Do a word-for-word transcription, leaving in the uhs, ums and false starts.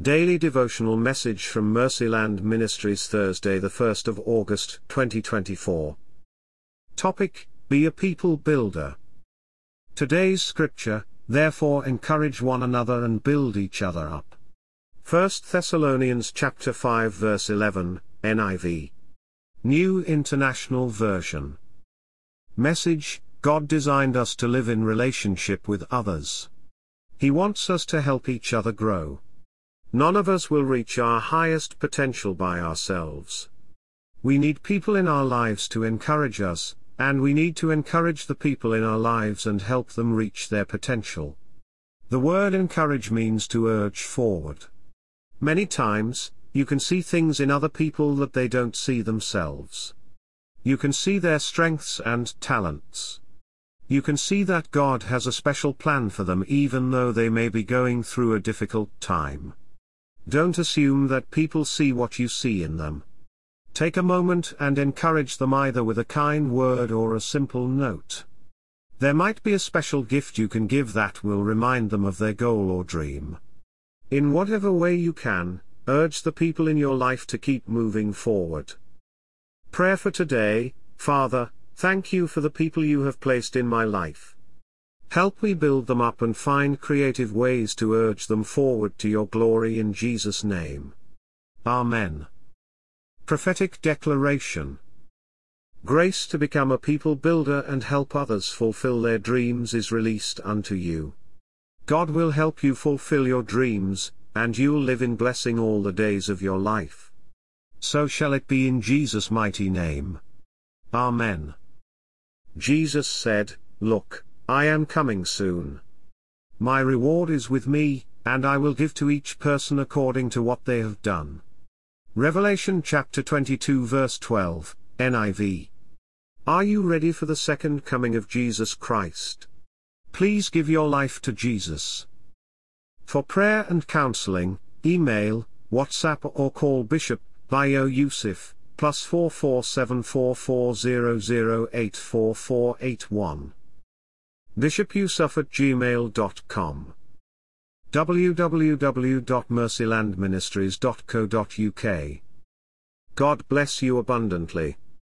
Daily Devotional Message from Mercyland Ministries, Thursday, the first of August, twenty twenty-four. Topic: Be a people builder. Today's scripture: Therefore encourage one another and build each other up. First Thessalonians chapter five verse eleven, N I V. New International Version. Message: God designed us to live in relationship with others. He wants us to help each other grow. None of us will reach our highest potential by ourselves. We need people in our lives to encourage us, and we need to encourage the people in our lives and help them reach their potential. The word encourage means to urge forward. Many times, you can see things in other people that they don't see themselves. You can see their strengths and talents. You can see that God has a special plan for them even though they may be going through a difficult time. Don't assume that people see what you see in them. Take a moment and encourage them either with a kind word or a simple note. There might be a special gift you can give that will remind them of their goal or dream. In whatever way you can, urge the people in your life to keep moving forward. Prayer for today: Father, thank you for the people you have placed in my life. Help me build them up and find creative ways to urge them forward to your glory in Jesus' name. Amen. Prophetic Declaration. Grace to become a people builder and help others fulfill their dreams is released unto you. God will help you fulfill your dreams, and you'll live in blessing all the days of your life. So shall it be in Jesus' mighty name. Amen. Jesus said, "Look, I am coming soon. My reward is with me, and I will give to each person according to what they have done." Revelation chapter twenty-two verse twelve, N I V. Are you ready for the second coming of Jesus Christ? Please give your life to Jesus. For prayer and counseling, email, WhatsApp or call Bishop Bayo Yusuf, plus four four seven four four zero zero eight four four eight one. bishop yusuf at gmail dot com. w w w dot mercyland ministries dot co dot u k. God bless you abundantly.